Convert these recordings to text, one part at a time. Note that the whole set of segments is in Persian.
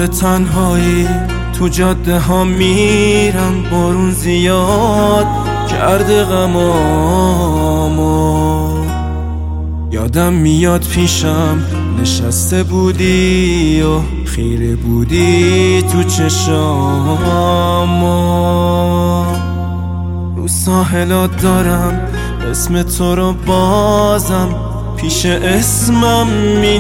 دور تنهایی تو جاده ها میرم، بارون زیاد کرده غمامو. یادم میاد پیشم نشسته بودی و خیره بودی تو چشامو. رو ساحلات دارم اسم تو رو بازم پیش اسمم می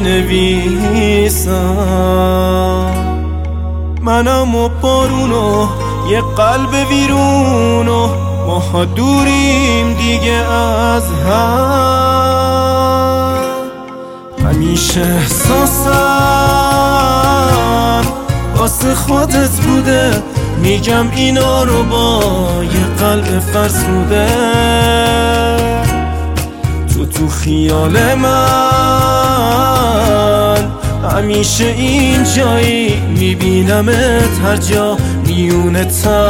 نویسم. منم و بارونو یه قلب ویرونو، ماها دوریم دیگه از هم. همیشه احساسم واسه خودت بوده، میگم اینا رو با یه قلب فرسوده. تو خیال من همیشه این جایی، میبینمت هر جا میونه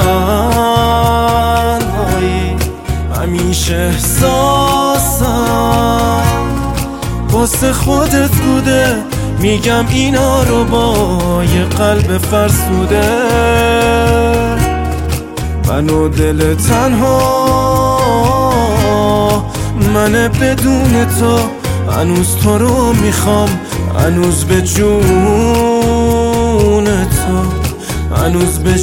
تنهایی. همیشه احساسم واسه خودت بوده، میگم اینا رو با یه قلب فرسوده. من و دل تنها، من بدون تو هنوز تو رو میخوام، هنوز به جون تو، هنوز به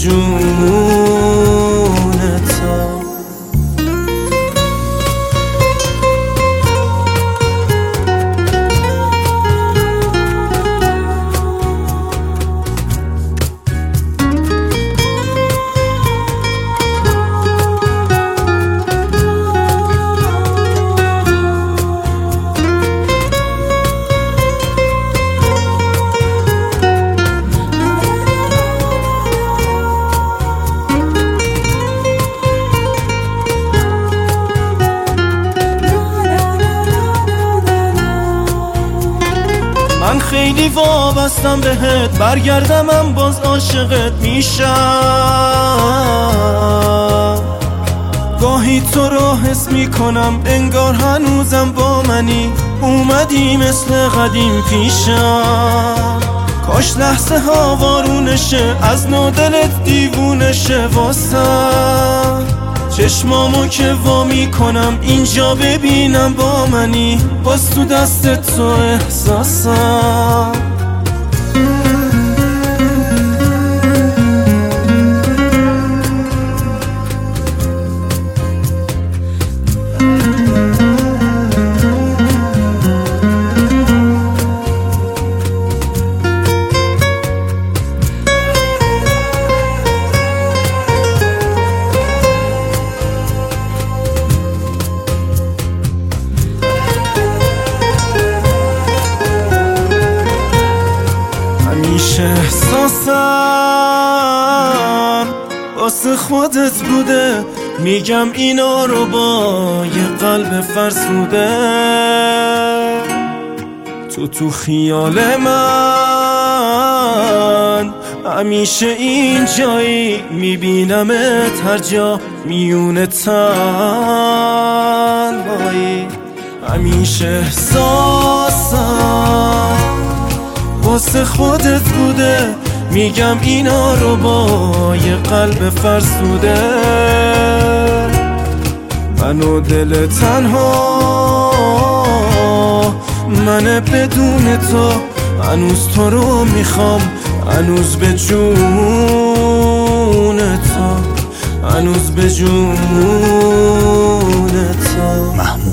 جون تو. من خیلی وابستم بهت، برگردمم باز عاشقت میشم. گاهی تو رو حس میکنم انگار هنوزم با منی، اومدی مثل قدیم پیشم. کاش لحظه ها وارونشه، از نو دلت دیوونشه واسم. چشمامو که وا میکنم اینجا ببینم با منی، باز تو دست تو احساسم. همیشه احساسم واسه خودت بوده، میگم اینا رو با یه قلب فرسوده. تو خیال من همیشه این جایی، میبینمت هر جا میونه تنهایی. همیشه احساسم واسه خودت بوده، میگم اینا رو با یه قلب فرسوده. من و دل تنها، من بدون تو هنوز تو رو میخوام، هنوز به جون تو، هنوز به جون تو.